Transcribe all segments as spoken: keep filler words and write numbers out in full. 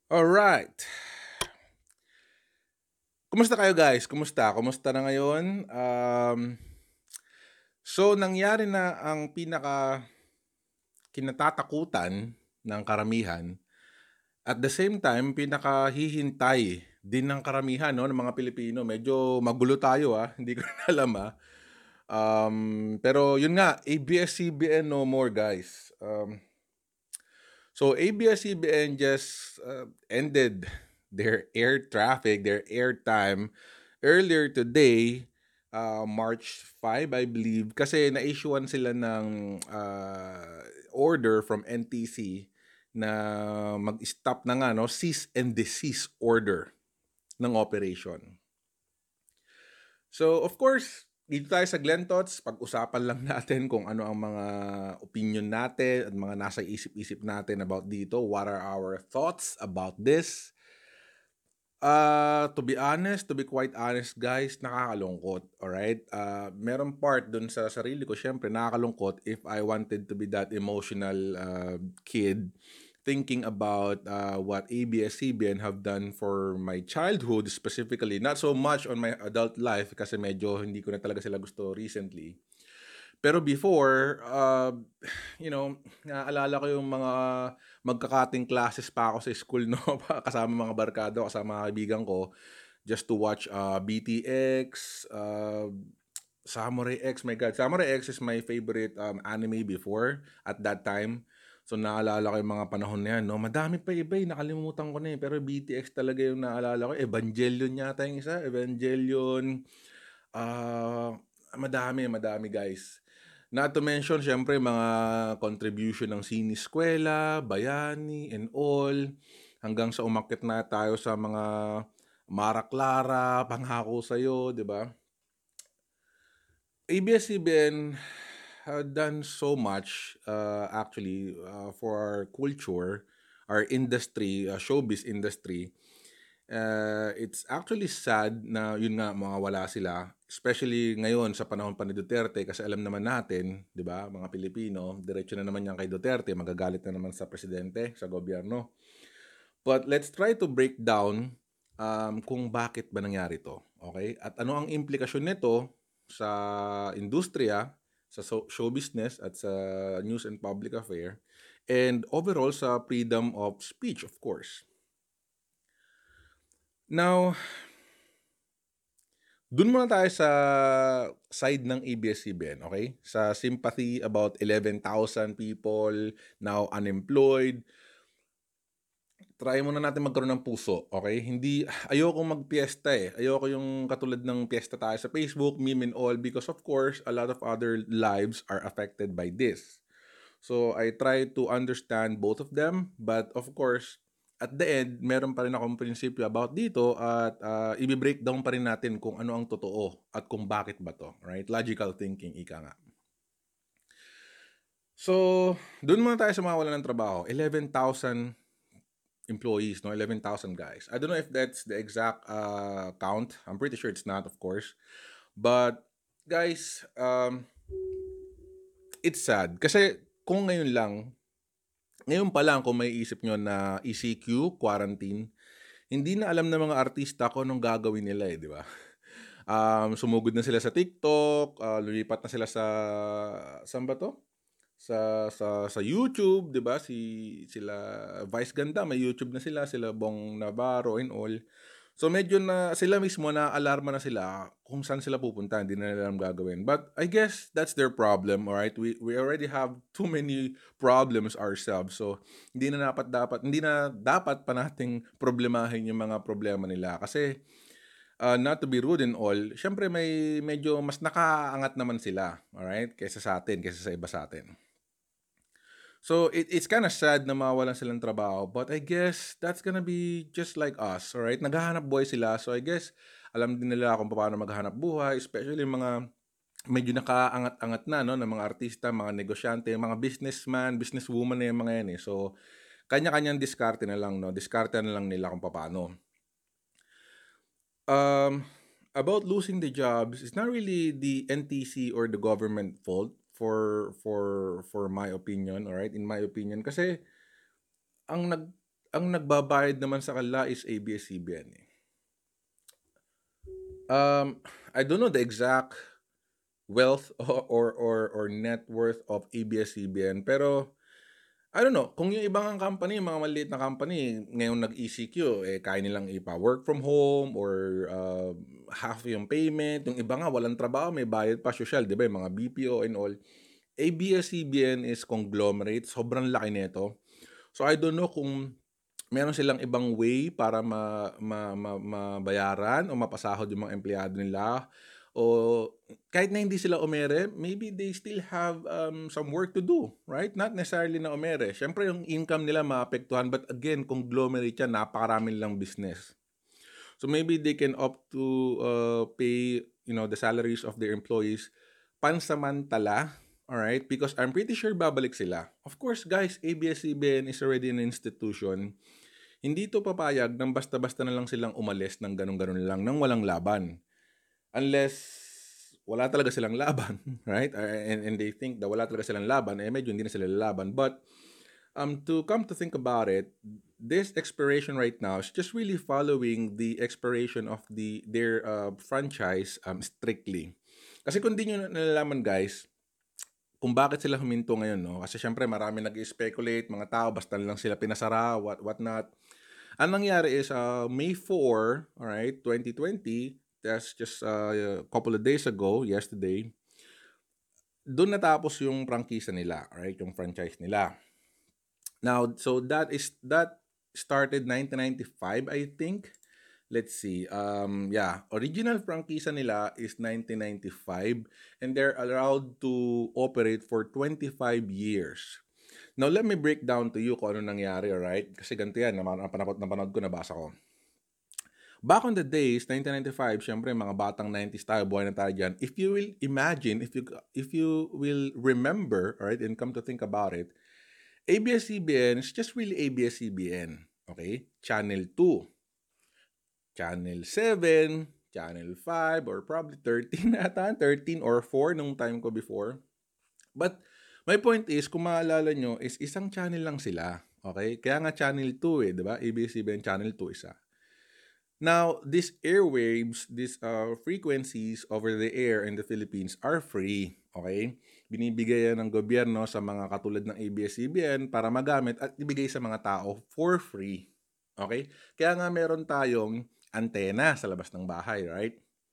Alright. Kumusta kayo guys? Kumusta? Kumusta na ngayon? Um, so nangyari na ang pinaka kinatatakutan ng karamihan. At the same time, pinakahihintay din ng karamihan, no, ng mga Pilipino. Medyo magulo tayo ah, hindi ko na alam ah. Um, pero yun nga, A B S C B N no more guys. Um, so A B S C B N just uh, ended their air traffic, their air time earlier today, uh, March fifth, I believe, kasi na-issuean sila ng uh, order from N T C na mag-stop na nga, no, cease and desist order ng operation. So, of course, dito tayo sa Glentots, pag-usapan lang natin kung ano ang mga opinion natin at mga nasa isip-isip natin about dito. What are our thoughts about this? Uh, to be honest, to be quite honest guys, nakakalungkot, alright? Uh, meron part dun sa sarili ko, syempre nakakalungkot if I wanted to be that emotional uh, kid thinking about uh, what A B S C B N have done for my childhood specifically. Not so much on my adult life kasi medyo hindi ko na talaga sila gusto recently. Pero before, uh, you know, naaalala ko yung mga magkakating classes pa ako sa school, no? Kasama mga barkado, kasama mga kaibigan ko, just to watch uh, B T X, uh, Samurai X. My God, Samurai X is my favorite um, anime before at that time. So naalala ko yung mga panahon na yan, no? Madami pa iba eh, nakalimutan ko na eh. Pero B T X talaga yung naalala ko. Evangelion yata yung isa. Evangelion. Ah, madami, madami guys. Not to mention, syempre, mga contribution ng Siniskwela, Bayani, and all. Hanggang sa umakyat na tayo sa mga Mara Clara, Pangako Sa'yo, di ba? A B S C B N had done so much, uh, actually, uh, for our culture, our industry, uh, showbiz industry. Uh, it's actually sad na yun nga mawawala sila, especially ngayon sa panahon pa ni Duterte kasi alam naman natin, 'di ba, mga Pilipino, diretso na naman yan kay Duterte, magagalit na naman sa presidente, sa gobyerno. But let's try to break down um, kung bakit ba nangyari to, okay? At ano ang implikasyon nito sa industriya, sa so- show business at sa news and public affair and overall sa freedom of speech, of course. Now, dun muna tayo sa side ng A B S C B N, okay? Sa sympathy about eleven thousand people now unemployed. Try muna natin magkaroon ng puso, okay? Hindi, ayoko magpiesta eh. Ayoko yung katulad ng piesta tayo sa Facebook, meme and all, because of course, a lot of other lives are affected by this. So, I try to understand both of them, but of course, at the end, meron pa rin akong prinsipyo about dito at uh, i-breakdown pa rin natin kung ano ang totoo at kung bakit ba to, right? Logical thinking, ika nga. So, doon muna tayo sa mga wala ng trabaho. eleven thousand employees, no? eleven thousand guys. I don't know if that's the exact uh, count. I'm pretty sure it's not, of course. But, guys, um, it's sad. Kasi kung ngayon lang, ngayon pa lang kung may isip nyo na E C Q, quarantine, hindi na alam ng mga artista kung anong gagawin nila eh, di ba? Um, sumugod na sila sa TikTok, uh, lulipat na sila sa, saan ba to? Sa, sa, sa YouTube, di ba? Si, sila, Vice Ganda, may YouTube na sila, sila Bong Navarro and all. So medyo na sila mismo na alarma na sila kung saan sila pupunta, hindi na nila alam gagawin. But I guess that's their problem, all right? We we already have too many problems ourselves. So hindi na dapat dapat hindi na dapat pa nating problemahin yung mga problema nila kasi uh, not to be rude and all, syempre may medyo mas nakaangat naman sila, all right? Kaysa sa atin, kaysa sa iba sa atin. So it, it's kind of sad na mawalan silang trabaho, but I guess that's gonna be just like us, alright? Naghahanap buhay sila, so I guess alam din nila kung paano maghanap buhay, especially yung mga medyo nakaangat-angat na, no, ng mga artista, mga negosyante, mga businessman, businesswoman na yung mga yan eh. So, kanya-kanyang diskarte na lang, no? Diskarte na lang nila kung paano. Um, about losing the jobs, it's not really the N T C or the government fault for for for my opinion, all right? In my opinion kasi ang nag Ang nagbabayad naman sa kanila is A B S C B N, eh. Um, I don't know the exact wealth o or or or net worth of A B S C B N, pero I don't know, kung yung ibang ang company, mga maliit na company, ngayon nag-E C Q, eh, kaya nilang ipa-work from home or uh, half yung payment. Yung iba nga, walang trabaho, may bayad pa, social, di ba? Yung mga B P O and all. A B S C B N is conglomerate, sobrang laki nito. So I don't know kung meron silang ibang way para ma, ma, ma, mabayaran o mapasahod yung mga empleyado nila. O kahit na hindi sila umere, maybe they still have um, some work to do, right? Not necessarily na umere. Siyempre yung income nila maapektuhan, but again, conglomerate yan, napakarami nilang business. So maybe they can opt to uh, pay, you know, the salaries of their employees pansamantala, all right? Because I'm pretty sure babalik sila. Of course, guys, A B S C B N is already an institution. Hindi to papayag nang basta-basta na lang silang umalis ng ganun-ganun lang nang walang laban. Unless wala talaga silang laban, right? Uh, And, and they think na wala talaga silang laban, eh medyo hindi na sila lalaban. But um, to come to think about it, this expiration right now is just really following the expiration of the their uh, franchise um, strictly. Kasi kung di nyo nalalaman guys, kung bakit sila huminto ngayon, no? Kasi syempre marami nag-speculate, mga tao, basta lang sila pinasara, what, what not. Ang nangyari is uh, May fourth, alright, twenty twenty, that's just uh, a couple of days ago, yesterday, doon natapos yung prangkisa nila, alright, yung franchise nila. Now, so that is that started nineteen ninety-five, I think. Let's see. Um, yeah, original prangkisa nila is nineteen ninety-five and they're allowed to operate for twenty-five years. Now, let me break down to you kung ano nangyari, alright? Kasi ganito yan, napanood, napanood ko, nabasa ko. Back on the days, nineteen ninety-five, syempre mga batang nineties tayo, buhay na tayo dyan. If you will imagine, if you if you will remember, alright, and come to think about it, A B S C B N is just really A B S C B N, okay? Channel two, Channel seven, Channel five, or probably thirteen ata, thirteen or four nung time ko before. But my point is, kung maalala nyo, is isang channel lang sila, okay? Kaya nga Channel two eh, di ba? A B S C B N Channel two isa. Now, these airwaves, these uh, frequencies over the air in the Philippines are free. Okay? Binibigay yan ng gobyerno sa mga katulad ng A B S C B N para magamit at ibigay sa mga tao for free. Okay? Kaya nga meron tayong antena sa labas ng bahay, right?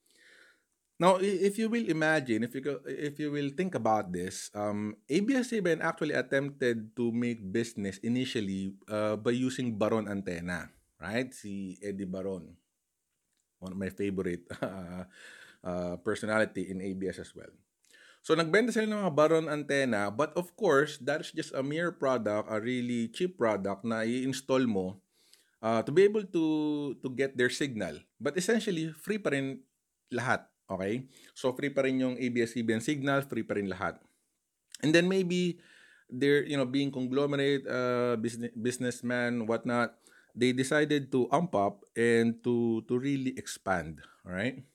Now, if you will imagine, if you if you will think about this, um, A B S C B N actually attempted to make business initially uh, by using Baron antenna, right? Si Eddie Baron, one of my favorite uh, uh, personality in A B S as well. So nagbenta sila ng mga Baron antenna, but of course, that's just a mere product, a really cheap product na i-install mo uh, to be able to to get their signal. But essentially, free pa rin lahat. Okay? So free pa rin yung A B S C B N signal, free pa rin lahat. And then maybe they're, you know, being conglomerate, uh, business, businessman, whatnot, they decided to amp up and to to really expand. Alright?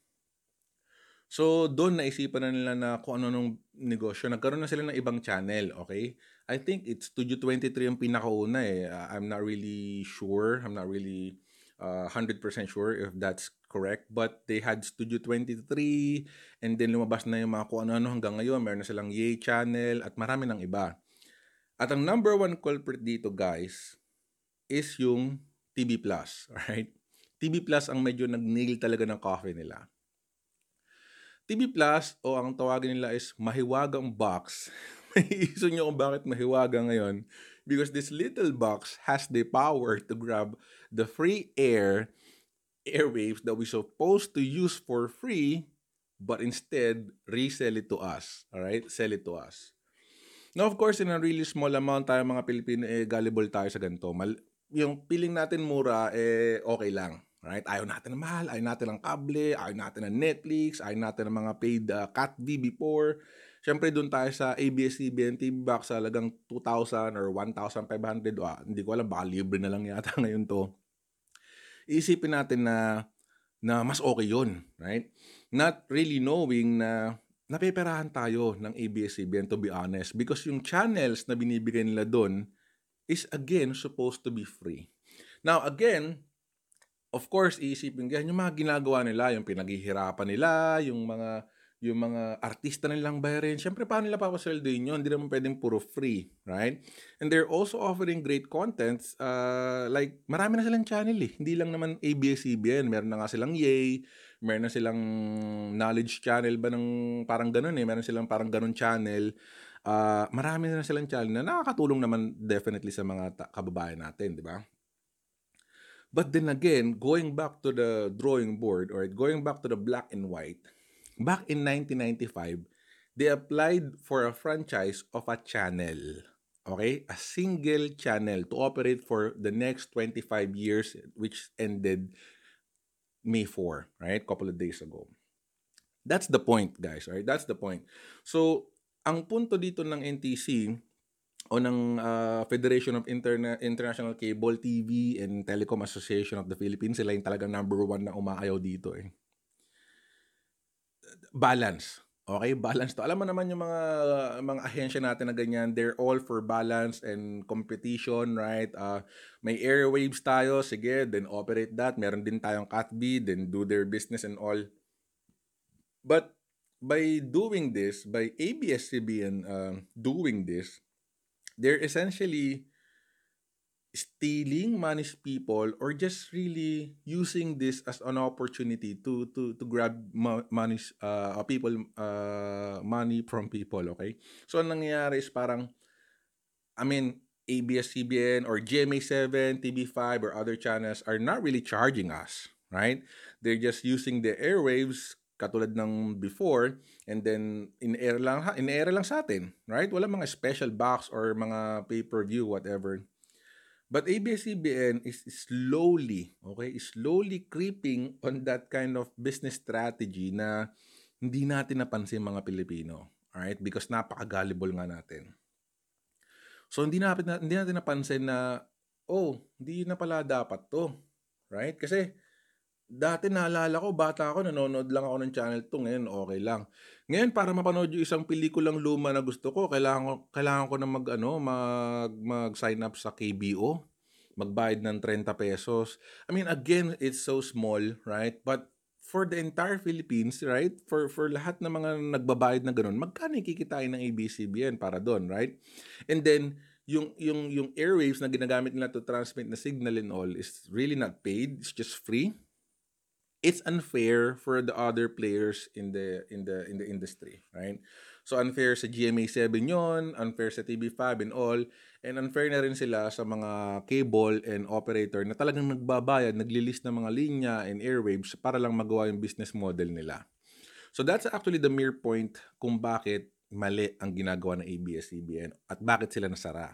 So doon naisipan na nila na kung ano nung negosyo. Nagkaroon na sila ng ibang channel, okay? I think it's Studio twenty-three yung pinakauna eh. Uh, I'm not really sure. I'm not really uh, one hundred percent sure if that's correct. But they had Studio twenty-three and then lumabas na yung mga kung ano-ano hanggang ngayon. Meron na silang Yay channel at marami ng iba. At ang number one culprit dito guys is yung T V Plus, alright? T V Plus ang medyo nag-nail talaga ng coffee nila. T V Plus o ang tawagin nila is mahiwagang box. Maiiso nyo kung bakit mahiwaga ngayon. Because this little box has the power to grab the free air, airwaves that we supposed to use for free, but instead resell it to us. Alright? Sell it to us. Now, of course, in a really small amount tayo mga Pilipino, eh, gullible tayo sa ganito. Mal- yung feeling natin mura, eh, okay lang. Right? Ayaw natin ng mahal, ayaw natin ng kable, ayaw natin ng Netflix, ayaw natin ng mga paid uh, Cat V before. Siyempre, doon tayo sa A B S C B N T V box sa halagang two thousand or one thousand five hundred. Ah, hindi ko alam, baka libre na lang yata ngayon to. Iisipin natin na na mas okay yun, right? Not really knowing na napeperahan tayo ng A B S C B N, to be honest, because yung channels na binibigay nila doon is again supposed to be free. Now again, of course, iisipin ko yan, yung mga ginagawa nila, yung pinaghihirapan nila, yung mga yung mga artista nilang bayarin, siyempre paano nila papasweldoin yun? Hindi naman pwedeng puro free, right? And they're also offering great contents, uh, like marami na silang channel eh. Hindi lang naman A B S C B N, meron na nga silang Yay, meron na silang knowledge channel ba ng parang ganun eh, meron silang parang ganun channel. Uh, marami na silang channel na nakakatulong naman definitely sa mga ta- kababayan natin, di ba? But then again, going back to the drawing board or going back to the black and white, back in nineteen ninety-five, they applied for a franchise of a channel. Okay? A single channel to operate for the next twenty-five years, which ended May fourth, right? Couple of days ago. That's the point, guys. Right? That's the point. So, ang punto dito ng N T C o ng uh, Federation of Interna- International Cable T V and Telecom Association of the Philippines, sila yung talagang number one na umaayaw dito eh. Balance. Okay, balance to. Alam mo naman yung mga mga ahensya natin na ganyan, they're all for balance and competition, right? Uh, may airwaves tayo, sige, then operate that. Meron din tayong C A T B, then do their business and all. But by doing this, by A B S C B N uh, doing this, they're essentially stealing money's people or just really using this as an opportunity to to to grab mo- money's uh people uh money from people, okay? So ang nangyayari is parang I mean A B S C B N or G M A seven, T V five or other channels are not really charging us, right? They're just using the airwaves katulad ng before and then in-air lang ha- in-air lang sa atin, right? Wala mga special box or mga pay-per-view whatever. But A B S C B N is slowly, okay, is slowly creeping on that kind of business strategy na hindi natin napansin mga Pilipino. Alright? Because napaka-gullible nga natin. So, hindi natin, hindi natin napansin na, oh, hindi na pala dapat to. Right? Kasi, dati naalala ko, bata ako, nanonood lang ako ng channel to, ngayon okay lang. Ngayon, para mapanood yung isang pelikulang luma na gusto ko, kailangan ko, kailangan ko na mag, ano, mag, mag-sign up sa K B O, magbayad ng thirty pesos. I mean, again, it's so small, right? But for the entire Philippines, right? For for lahat ng mga nagbabayad na ganun, magkano kikitain ng A B S C B N para doon, right? And then, yung yung yung airwaves na ginagamit nila to transmit na signal and all is really not paid. It's just free. It's unfair for the other players in the in the in the industry, right? So unfair sa G M A seven yon, unfair sa T V five and all, and unfair na rin sila sa mga cable and operator na talagang nagbabayad, naglilist ng mga linya and airwaves para lang magawa yung business model nila. So that's actually the mere point kung bakit mali ang ginagawa ng A B S C B N at bakit sila nasara.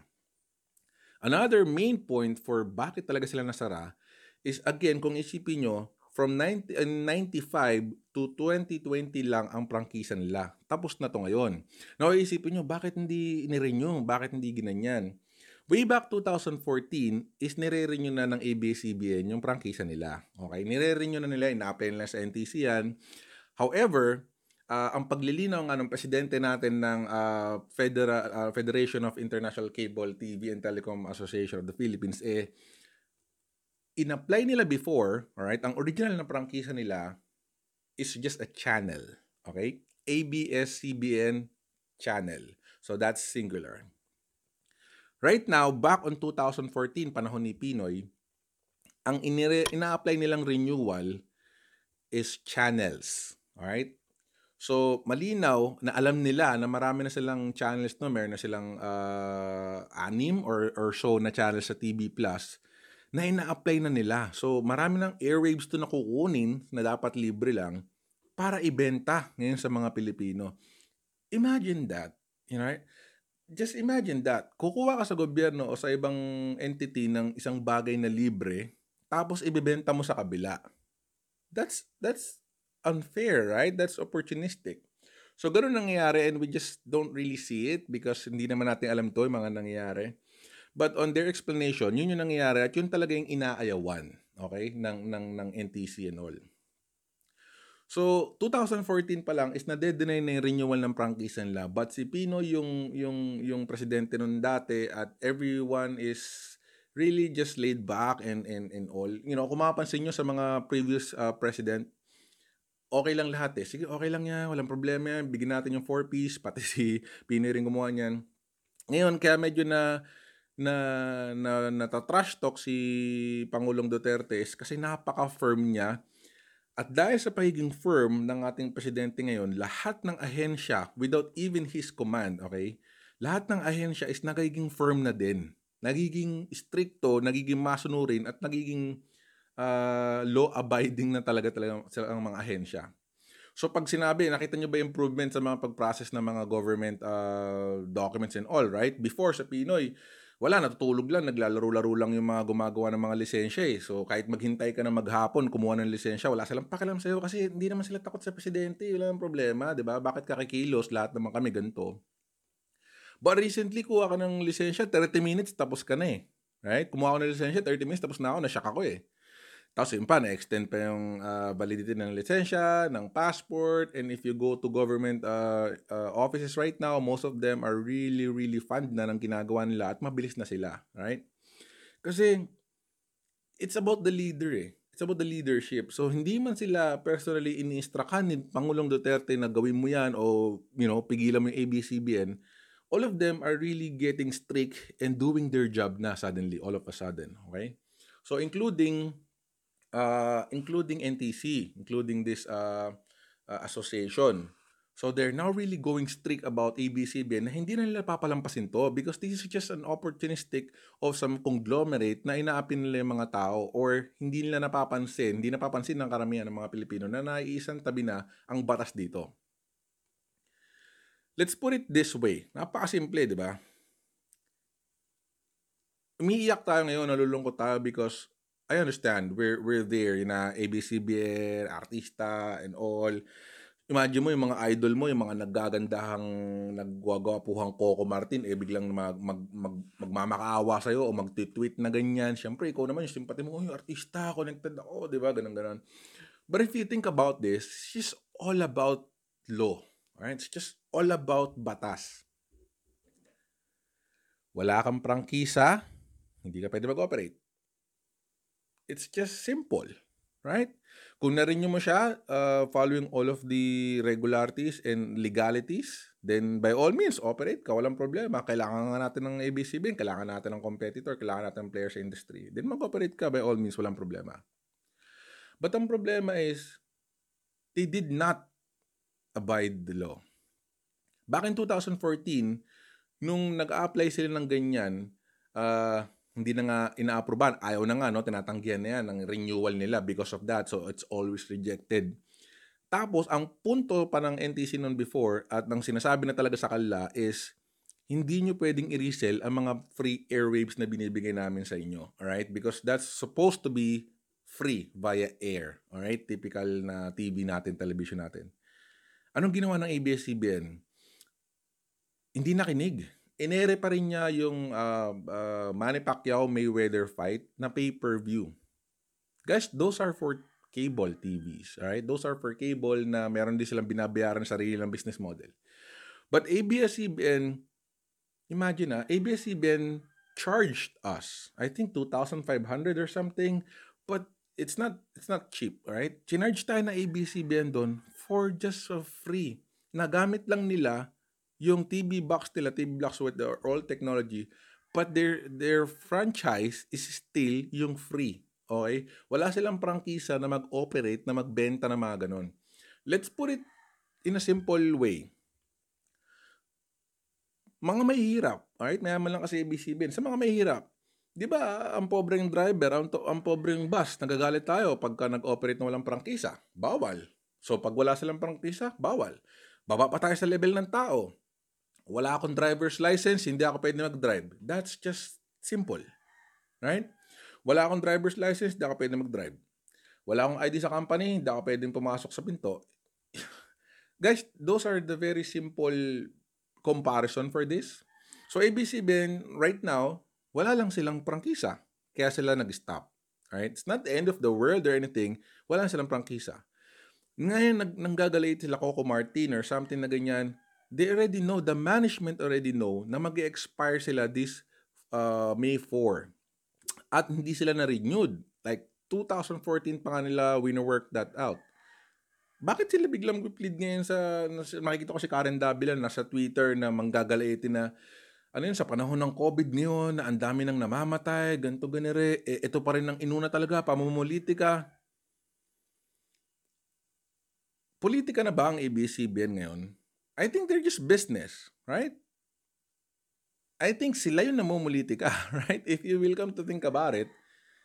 Another main point for bakit talaga sila nasara is again, kung isipin nyo, from ninety, uh, ninety-five to twenty twenty lang ang prangkisa nila. Tapos na to ngayon. Now, isipin nyo, bakit hindi nirenew? Bakit hindi ginanyan? Way back twenty fourteen is nire-renew na ng A B S C B N yung prangkisa nila. Okay? Nire-renew na nila, ina-apply nila sa N T C yan. However, uh, ang paglilinaw nga ng presidente natin ng uh, Federa- uh, Federation of International Cable T V and Telecom Association of the Philippines, eh, in-apply nila before, alright, ang original na prangkisa nila is just a channel. Okay? A B S C B N channel. So that's singular. Right now, back on twenty fourteen, panahon ni Pinoy, ang inire- ina-apply nilang renewal is channels. Alright? So, malinaw na alam nila na marami na silang channels no, meron na silang uh, anim or, or so na channels sa T V Plus na ina-apply na nila. So, marami ng airwaves to na kukunin na dapat libre lang para ibenta ngayon sa mga Pilipino. Imagine that. You know, just imagine that. Kukuha ka sa gobyerno o sa ibang entity ng isang bagay na libre, tapos ibebenta mo sa kabila. That's, that's unfair, right? That's opportunistic. So, ganun nangyayari and we just don't really see it because hindi naman natin alam to yung mga nangyayari. But on their explanation, yun yung nangyayari at yun talaga yung inaayawan, okay, ng, ng, ng N T C and all. So, twenty fourteen pa lang is nade-deny na yung renewal ng prangkisa nila. But si Pino yung, yung, yung presidente nun dati at everyone is really just laid back and and and all. You know, kung mapapansin nyo sa mga previous uh, president, okay lang lahat eh. Sige, okay lang yan, walang problema yan. Bigyan natin yung four-piece, pati si Pinoy rin gumawa niyan. Ngayon, kaya medyo na na na nata-trash talk si Pangulong Duterte is kasi napaka-firm niya. At dahil sa pagiging firm ng ating presidente ngayon, lahat ng ahensya, without even his command, okay? Lahat ng ahensya is nagiging firm na din. Nagiging stricto, nagiging masunurin, at nagiging uh, law-abiding na talaga talaga sila ang mga ahensya. So pag sinabi, nakita nyo ba yung improvement sa mga pag-process ng mga government uh, documents and all, right? Before sa Pinoy, wala, natutulog lang, naglalaro-laro lang yung mga gumagawa ng mga lisensya eh. So kahit maghintay ka na maghapon, kumuha ng lisensya, wala silang pakialam sa'yo kasi hindi naman sila takot sa presidente, wala nang problema, di ba? Bakit ka kikilos? Lahat naman kami ganito. But recently, kuha ka ng lisensya, thirty minutes, tapos ka na eh. Right? Kumuha ko ng lisensya, thirty minutes, tapos na ako, na-shock ako eh. Tapos yun pa, na-extend pa yung uh, validity ng lisensya, ng passport, and if you go to government uh, uh, offices right now, most of them are really, really fund na ng ginagawa nila at mabilis na sila, right? Kasi it's about the leader eh. It's about the leadership. So hindi man sila personally ini-instructan ni Pangulong Duterte na gawin mo yan o you know, pigilan mo yung A B C B N. All of them are really getting strict and doing their job na suddenly, all of a sudden, okay? So including Uh, including N T C, including this uh, uh, association. So they're now really going strict about A B C B N na hindi na nila papalampasin to because this is just an opportunistic of some conglomerate na inaapin nila yung mga tao or hindi nila napapansin, hindi napapansin ng karamihan ng mga Pilipino na naiisang tabi na ang batas dito. Let's put it this way. Napakasimple, di ba? Umiiyak tayo ngayon, nalulungkot tayo because I understand, we're we're there, yun na A B C B N, artista, and all. Imagine mo yung mga idol mo, yung mga naggagandahang, nagwagwapuhang Coco Martin, eh biglang mag, mag, mag, magmamakaawa sa'yo o mag-tweet na ganyan. Siyempre, ikaw naman yung simpati mo, oh, yung artista, connected ako, di ba? Ganun-ganon. But if you think about this, it's just all about law. Right? It's just all about batas. Wala kang prangkisa, hindi ka pwede mag-operate. It's just simple, right? Kung narinyo mo siya, uh, following all of the regularities and legalities, then by all means, operate ka, walang problema. Kailangan nga natin ng A B C B N, kailangan natin ng competitor, kailangan natin ng player sa industry. Then mag-operate ka, by all means, walang problema. But ang problema is, they did not abide the law. Back in two thousand fourteen, nung nag-a-apply sila ng ganyan, uh, hindi na nga ina-aproban. Ayaw na nga, no? Tinatanggihan na yan ng renewal nila because of that. So, it's always rejected. Tapos, ang punto pa ng N T C noon before at ng sinasabi na talaga sa kanila is hindi nyo pwedeng i-resell ang mga free airwaves na binibigay namin sa inyo. Alright? Because that's supposed to be free via air. Alright? Typical na T V natin, television natin. Anong ginawa ng A B S C B N? Hindi nakinig. Inere pa rin niya yung uh, uh, Manny Pacquiao-Mayweather fight na pay-per-view. Guys, those are for cable T Vs. Alright? Those are for cable na meron din silang binabayaran sa sarili ng business model. But A B S C B N, imagine na, A B S C B N charged us, I think two thousand five hundred or something, but it's not it's not cheap, alright? Chinarge tayo na A B S C B N doon for just uh, free. Nagamit lang nila yung T V box nila, T V box with their old technology, but their their franchise is still yung free. Okay? Wala silang prangkisa na mag-operate, na magbenta ng mga ganon. Let's put it in a simple way. Mga mahihirap, alright? Mayaman lang kasi A B C B N. Sa mga mahihirap, di ba ang pobreng driver, ang, to, ang pobreng bus, nagagalit tayo pagka nag-operate na walang prangkisa. Bawal. So pag wala silang prangkisa, bawal. Baba pa tayo sa level ng tao. Wala akong driver's license, hindi ako pwede mag-drive. That's just simple. Right? Wala akong driver's license, hindi ako pwede mag-drive. Wala akong I D sa company, hindi ako pwedeng pumasok sa pinto. Guys, those are the very simple comparison for this. So A B C B N, right now, wala lang silang prangkisa. Kaya sila nag-stop. Right? It's not the end of the world or anything. Wala lang silang prangkisa. Ngayon, nag nanggagalit sila Coco Martin or something na ganyan. They already know, the management already know na mag-expire sila this uh, May fourth. At hindi sila na-renewed. Like, twenty fourteen pa nga nila wino-work that out. Bakit sila biglang plead ngayon sa, makikita ko si Karen Davila nasa Twitter na manggagalaitin na, ano yun, sa panahon ng COVID ngayon, na ang dami nang namamatay, ganito, ganire, eh, ito pa rin ang inuna talaga, pamumulitika. Politika na ba ang A B S C B N ngayon? I think they're just business, right? I think sila yung namumulitika, right? If you will come to think about it,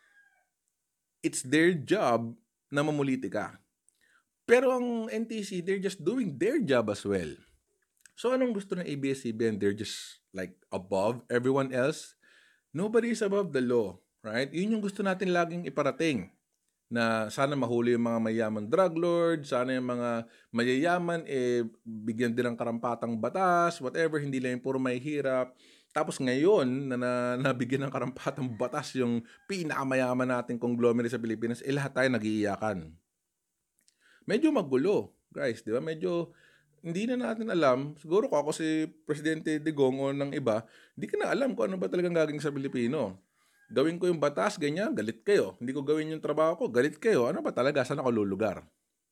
it's their job na mamulitika. Pero ang N T C, they're just doing their job as well. So anong gusto ng A B S C B N? They're just like above everyone else. Nobody is above the law, right? Yun yung gusto natin laging iparating. Na sana mahuli yung mga mayaman drug lord, sana yung mga mayayaman, eh, bigyan din ng karampatang batas, whatever, hindi lang yung puro mahihirap. Tapos ngayon, na, na nabigyan ng karampatang batas yung pinakamayaman nating conglomerate sa Pilipinas, eh lahat tayo nag-iiyakan. Medyo magulo, guys, di ba? Medyo hindi na natin alam. Siguro ko ako si Presidente Digong o ng iba, hindi ka na alam kung ano ba talagang gagawin sa Pilipino. Gawin ko yung batas, ganyan, galit kayo. Hindi ko gawin yung trabaho ko, galit kayo. Ano ba talaga? Saan ako lulugar?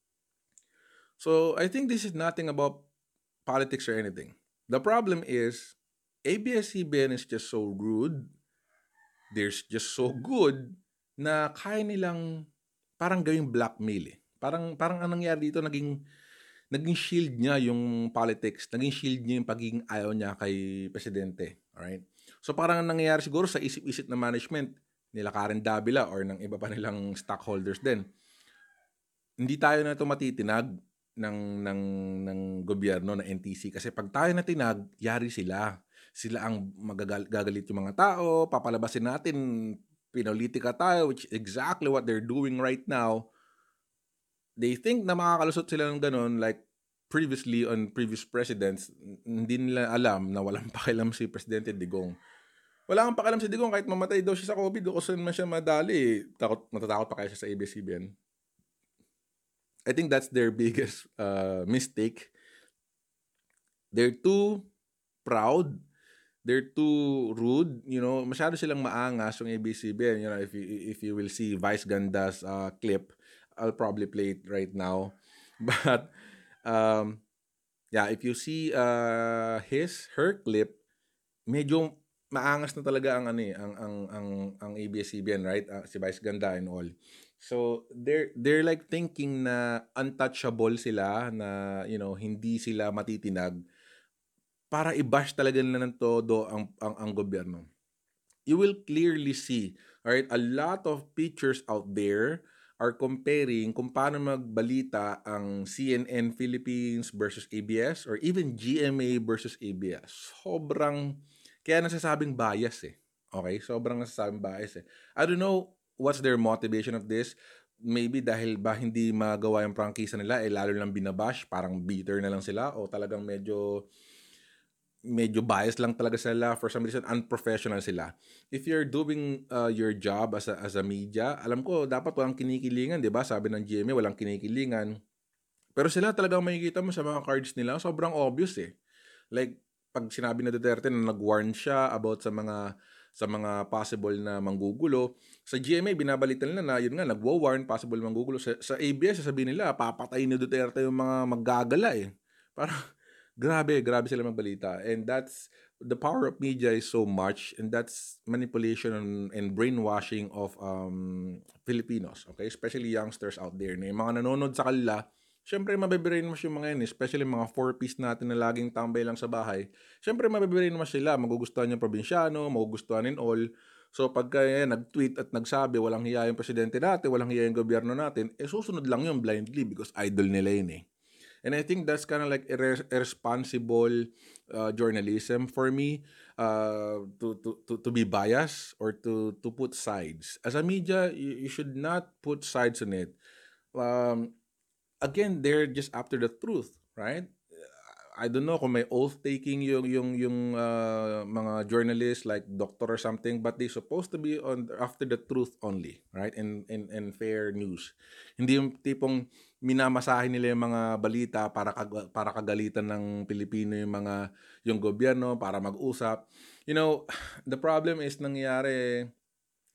So, I think this is nothing about politics or anything. The problem is, A B S C B N is just so rude. They're just so good na kaya nilang parang gawing blackmail eh. Parang, parang anong nangyari dito, naging, naging shield niya yung politics. Naging shield niya yung pagiging ayaw niya kay Presidente. Alright? So parang nangyayari siguro sa isip-isip na management nila Karen Davila or ng iba pa nilang stockholders din. Hindi tayo na ito matitinag ng, ng, ng gobyerno na N T C kasi pag tayo na tinag, yari sila. Sila ang magagalit yung mga tao, papalabasin natin, pinolitika tayo, which is exactly what they're doing right now. They think na makakalusot sila ng ganun like previously on previous presidents, hindi nila alam na walang pakialam si Presidente Digong. Wala kang pakialam si Digong kahit mamatay daw siya sa COVID o kung saan man siya madali. Takot, matatakot pa kaya siya sa A B S C B N. I think that's their biggest uh, mistake. They're too proud. They're too rude. You know, masyado silang maangas yung A B S C B N. You know, if you, if you will see Vice Ganda's uh, clip, I'll probably play it right now. But Um, yeah, if you see uh, his, her clip, medyo maangas na talaga ang ano eh, ang ang ang ang A B S C B N, right? Uh, si Vice Ganda and all. So they're they're like thinking na untouchable sila, na you know, hindi sila matitinag para i-bash talaga nila ng todo ang ang, ang gobyerno. You will clearly see, all right, a lot of pictures out there are comparing kung paano magbalita ang C N N Philippines versus A B S or even G M A versus A B S. Sobrang, kaya nasasabing bias eh. Okay? Sobrang nasasabing bias eh. I don't know what's their motivation of this. Maybe dahil ba hindi magawa yung prangkisa nila, eh lalo lang binabash, parang bitter na lang sila o talagang medyo medyo biased lang talaga sila, for some reason unprofessional sila. If you're doing uh, your job as a, as a media, alam ko dapat walang kinikilingan, 'di ba? Sabi ng G M A walang kinikilingan. Pero sila talagang makikita mo sa mga cards nila, sobrang obvious eh. Like pag sinabi na Duterte na nag-warn siya about sa mga sa mga possible na manggugulo, sa G M A binabalitan nila na yun nga nagwo-warn possible manggugulo. Sa, sa A B S sasabihin nila papatayin ni Duterte yung mga maggagala eh. Parang Grabe, grabe sila magbalita. And that's, the power of media is so much, and that's manipulation and, and brainwashing of um, Filipinos, okay? Especially youngsters out there. Na yung mga nanonood sa kanila, syempre mabibrainwash yung mga yun, especially mga four-piece natin na laging tambay lang sa bahay. Syempre mabibrainwash sila, magugustuhan yung probinsyano, magugustuhan and all. So pagka yan, nag-tweet at nagsabi, walang hiya yung presidente natin, walang hiya yung gobyerno natin, eh susunod lang yun blindly because idol nila yun eh. And I think that's kind of like irre- irresponsible uh, journalism for me, uh, to, to, to, to be biased or to, to put sides. As a media, you, you should not put sides on it. Um, again, they're just after the truth, right? I don't know kung may oath-taking yung, yung, yung uh, mga journalists like doctor or something, but they supposed to be on after the truth only, right? And, and, and fair news. Hindi yung tipong minamasahin nila yung mga balita para kag- para kagalitan ng Pilipino yung mga yung gobyerno para mag-usap. You know, the problem is nangyayari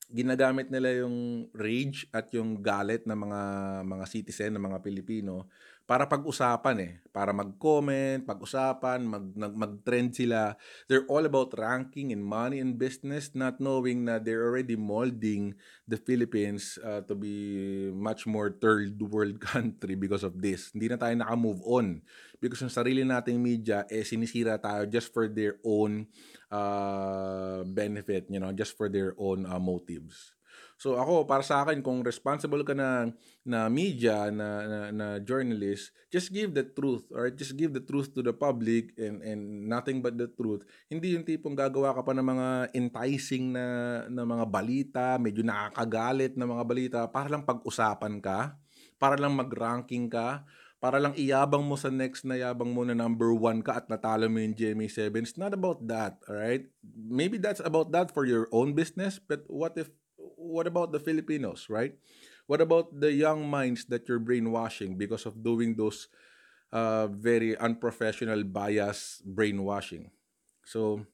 ginagamit nila yung rage at yung galit ng mga mga citizen, ng mga Pilipino para pag-usapan eh, para mag-comment, pag-usapan, mag nag mag-trend sila. They're all about ranking and money and business, not knowing na they're already molding the Philippines uh, to be much more third world country because of this. Hindi na tayo naka-move on because yung sarili nating media eh sinisira tayo just for their own uh, benefit, you know, just for their own uh, motives. So ako, para sa akin, kung responsible ka na, na media, na, na, na journalist, just give the truth, or just give the truth to the public and, and nothing but the truth. Hindi yung tipong gagawa ka pa ng mga enticing na, na mga balita, medyo nakakagalit na mga balita, para lang pag-usapan ka, para lang mag-ranking ka, para lang iyabang mo sa next na yabang mo na number one ka at natalo mo yung G M A seven. It's not about that, alright? Maybe that's about that for your own business, but what if, what about the Filipinos, right? What about the young minds that you're brainwashing because of doing those uh, very unprofessional bias brainwashing? So,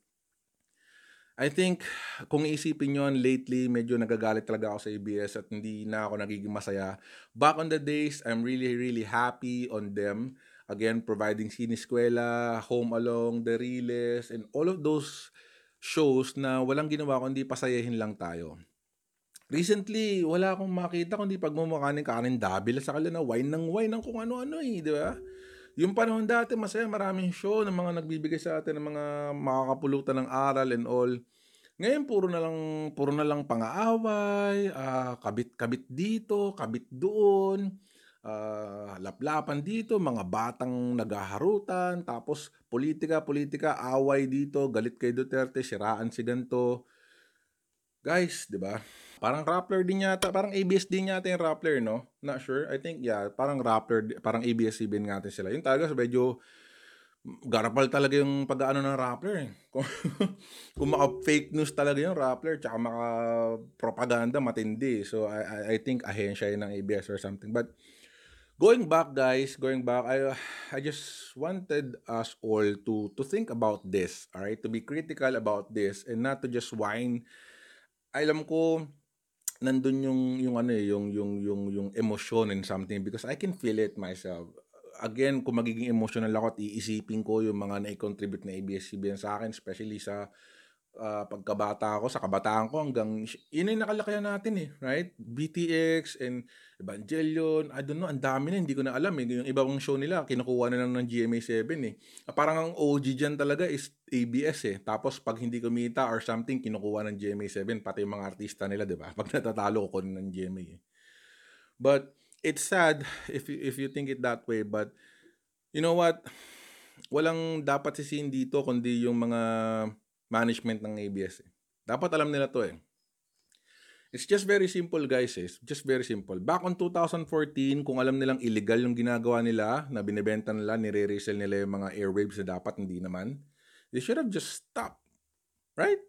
I think kung iisipin yon lately, medyo nagagalit talaga ako sa A B S at hindi na ako nagiging masaya. Back on the days, I'm really, really happy on them. Again, providing Siniskwela, Home Along, The Riles, and all of those shows na walang ginawa kundi pasayahin lang tayo. Recently, wala akong makita kundi pagmumukha ni Karen Davila sa kanila na wine ng wine ng kung ano-ano eh, di ba? Yung panahon dati, masaya, maraming show ng mga nagbibigay sa atin ng mga makakapulutan ng aral and all. Ngayon puro na lang puro na lang pang-aaway, ah, kabit-kabit dito, kabit doon, ah, laplapan dito, mga batang naghaharutan, tapos politika, politika, away dito, galit kay Duterte, siraan si ganto. Guys, 'di ba? Parang Rappler din yata, parang A B S din yata yung Rappler, no? Not sure. I think yeah, parang Rappler, parang A B S C B N nga din sila. Yung talaga medyo garapal talaga yung pag-aano ng Rappler eh. Kung, kung maka-fake news talaga yung Rappler, tsaka maka-propaganda, matindi. So, I, I, I think ahensya yun ng A B S or something. But, going back guys, going back, I, I just wanted us all to, to think about this, alright? To be critical about this and not to just whine. Alam ko, nandun yung yung ano eh, yung yung yung yung emosyon and something because I can feel it myself. Again, kung magiging emotional ako at iisipin ko yung mga na-contribute na A B S C B N sa akin, especially sa uh, pagkabata ko, sa kabataan ko hanggang, yun yung nakalakayan natin eh, right? B T X and Evangelion, I don't know, ang dami na, hindi ko na alam eh. Yung ibang show nila, kinukuha na lang ng G M A seven eh. Parang ang O G dyan talaga is A B S eh. Tapos pag hindi kumita or something, kinukuha ng G M A seven, pati yung mga artista nila, di ba? Pag natatalo ko ng G M A eh. But it's sad if you, if you think it that way, but you know what? Walang dapat sisihin dito kundi yung mga management ng A B S eh. Dapat alam nila to eh. It's just very simple guys eh. It's just very simple. Back on two thousand fourteen, kung alam nilang illegal yung ginagawa nila, na binibenta nila, nire-resell nila yung mga airwaves na dapat hindi naman, they should have just stopped. Right?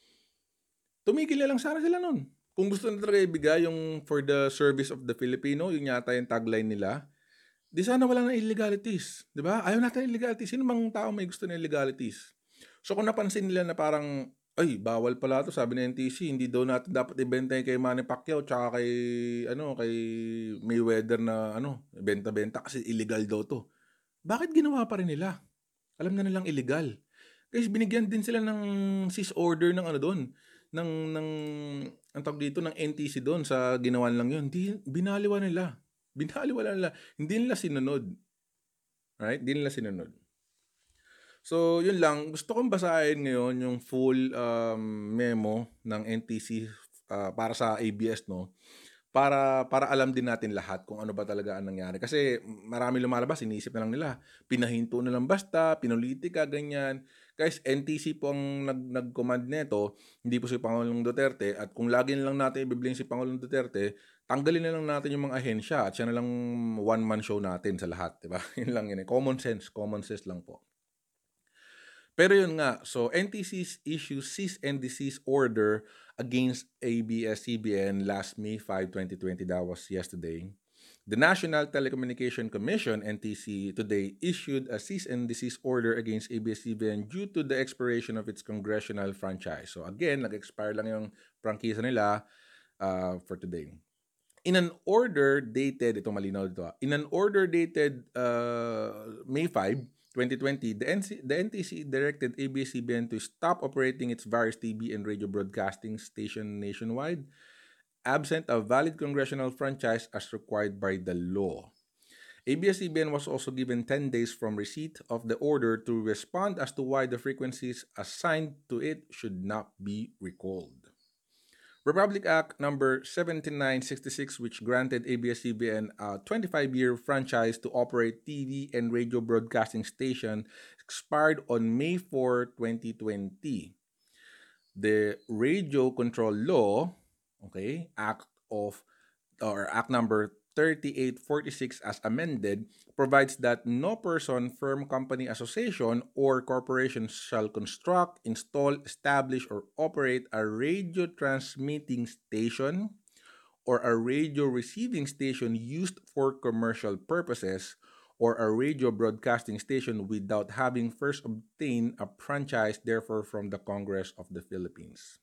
Tumigil na lang sana sila nun. Kung gusto na talaga ibigay yung for the service of the Filipino, yun yata yung tagline nila, di sana wala na illegalities. Di ba? Ayaw natin illegalities. Sino mang tao may gusto na illegalities? So kung napansin nila na parang, ay, bawal pala to, sabi ng N T C, hindi daw natin dapat ibenta kay Manny Pacquiao tsaka kay, ano, kay Mayweather na, ano, benta-benta kasi illegal daw to. Bakit ginawa pa rin nila? Alam na nilang illegal. Guys, binigyan din sila ng cease order ng ano doon, ng, ng, ang tawag dito, ng N T C doon sa ginawan lang yun. Di, binaliwa nila. Binaliwa nila. Hindi nila sinunod. Right? Hindi nila sinunod. So, yun lang. Gusto kong basahin ngayon yung full um, memo ng N T C uh, para sa A B S, no? Para para alam din natin lahat kung ano ba talaga ang nangyari. Kasi marami lumalabas, iniisip na lang nila. Pinahinto na lang basta, pinulitika, ganyan. Guys, N T C po ang nag, nag-command nito, hindi po si Pangulong Duterte. At kung lagi na lang natin i-blame si Pangulong Duterte, tanggalin na lang natin yung mga ahensya at siya na lang one-man show natin sa lahat. Diba? Yun lang yun eh. Common sense. Common sense lang po. Pero yun nga, so N T C's issues cease and desist order against A B S C B N last May fifth, twenty twenty. That was yesterday. The National Telecommunication Commission, N T C, today issued a cease and desist order against A B S C B N due to the expiration of its congressional franchise. So again, nag-expire lang yung prangkisa nila uh, for today. In an order dated, ito malinaw dito, ah. in an order dated uh, May fifth, twenty twenty, the, N C, the N T C directed A B S C B N to stop operating its various T V and radio broadcasting station nationwide, absent a valid congressional franchise as required by the law. A B S C B N was also given ten days from receipt of the order to respond as to why the frequencies assigned to it should not be recalled. Republic Act number seventy-nine sixty-six, which granted A B S C B N a twenty-five-year franchise to operate T V and radio broadcasting station, expired on May fourth, twenty twenty. The Radio Control Law, okay, Act of or Act number thirty-eight forty-six as amended, provides that no person, firm, company, association, or corporation shall construct, install, establish, or operate a radio transmitting station or a radio receiving station used for commercial purposes, or a radio broadcasting station without having first obtained a franchise therefore from the Congress of the Philippines.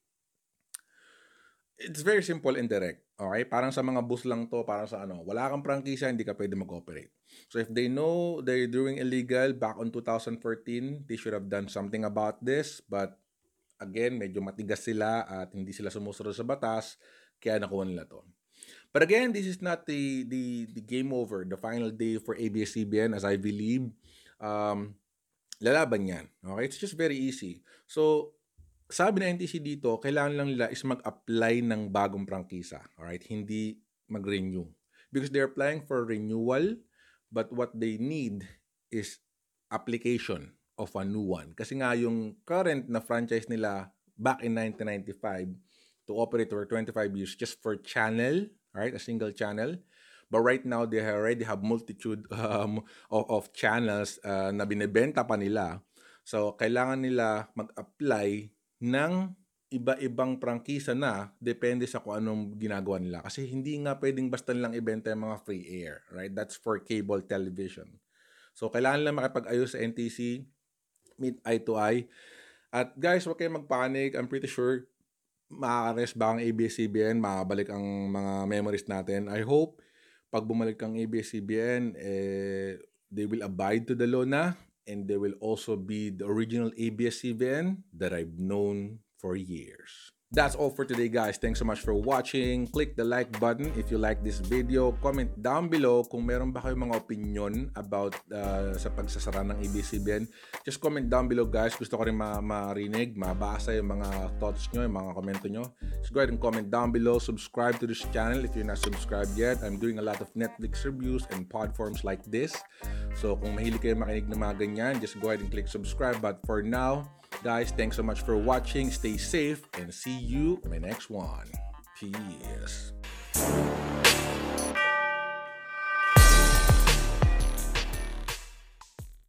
It's very simple and direct. Okay? Parang sa mga bus lang to, parang sa ano, wala kang prangkisa, hindi ka pwede mag-operate. So if they know they're doing illegal back on two thousand fourteen, they should have done something about this. But again, medyo matigas sila at hindi sila sumusunod sa batas, kaya nakuha nila to. But again, this is not the, the, the game over, the final day for A B S C B N as I believe. Um, lalaban yan. Okay? It's just very easy. So, sabi ng N T C dito, kailangan lang nila is mag-apply ng bagong prangkisa. Alright? Hindi mag-renew. Because they're applying for renewal, but what they need is application of a new one. Kasi nga yung current na franchise nila back in nineteen ninety-five to operate for twenty-five years just for channel, right? A single channel. But right now, they already have multitude um, of, of channels uh, na binibenta pa nila. So, kailangan nila mag-apply ng iba-ibang prangkisa na depende sa kung anong ginagawa nila. Kasi hindi nga pwedeng basta nilang ibenta yung mga free air, right? That's for cable television. So, kailangan lang makipag-ayos sa N T C, meet eye to eye. At guys, huwag kayong mag-panic. I'm pretty sure makaka-arrest ba ang A B S C B N, makabalik ang mga memories natin. I hope pag bumalik ang A B S C B N, eh, they will abide to the law na. And they will also be the original A B S C B N that I've known for years. That's all for today, guys. Thanks so much for watching. Click the like button if you like this video. Comment down below kung meron ba kayong mga opinion about uh, sa pagsasara ng A B S C B N. Just comment down below, guys. Gusto ko rin ma marinig, mabasa yung mga thoughts nyo, yung mga komento nyo. Just go ahead and comment down below. Subscribe to this channel if you're not subscribed yet. I'm doing a lot of Netflix reviews and podforms like this. So kung mahilig kayo makinig ng mga ganyan, just go ahead and click subscribe. But for now, guys, thanks so much for watching. Stay safe and see you in my next one. Peace.